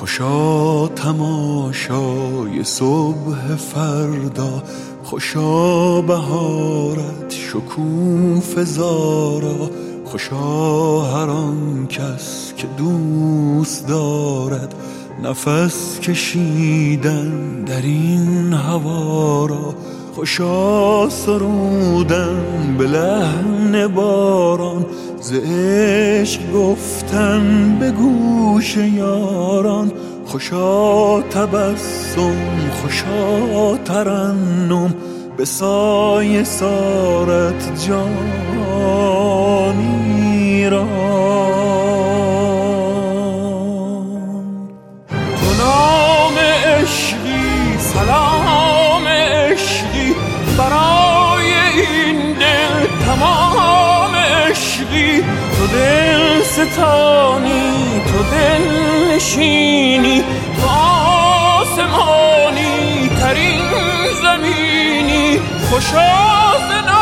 خوشا تماشای صبح فردا، خوشا بهارت شکوفه زارا، خوشا هر آن کس که دوست دارد نفس کشیدن در این هوا را، خوشا سرودن به لحن باران، ز عشق گفتن به گوش یاران، خوشا تبسم خوشا ترنم به سایه سارت جانی را. تو نام عشقی سلام عشقی برای این دل تمام عشقی، تو دل ستانی تو دل نشینی، تو آسمانی ترین زمینی، خوشا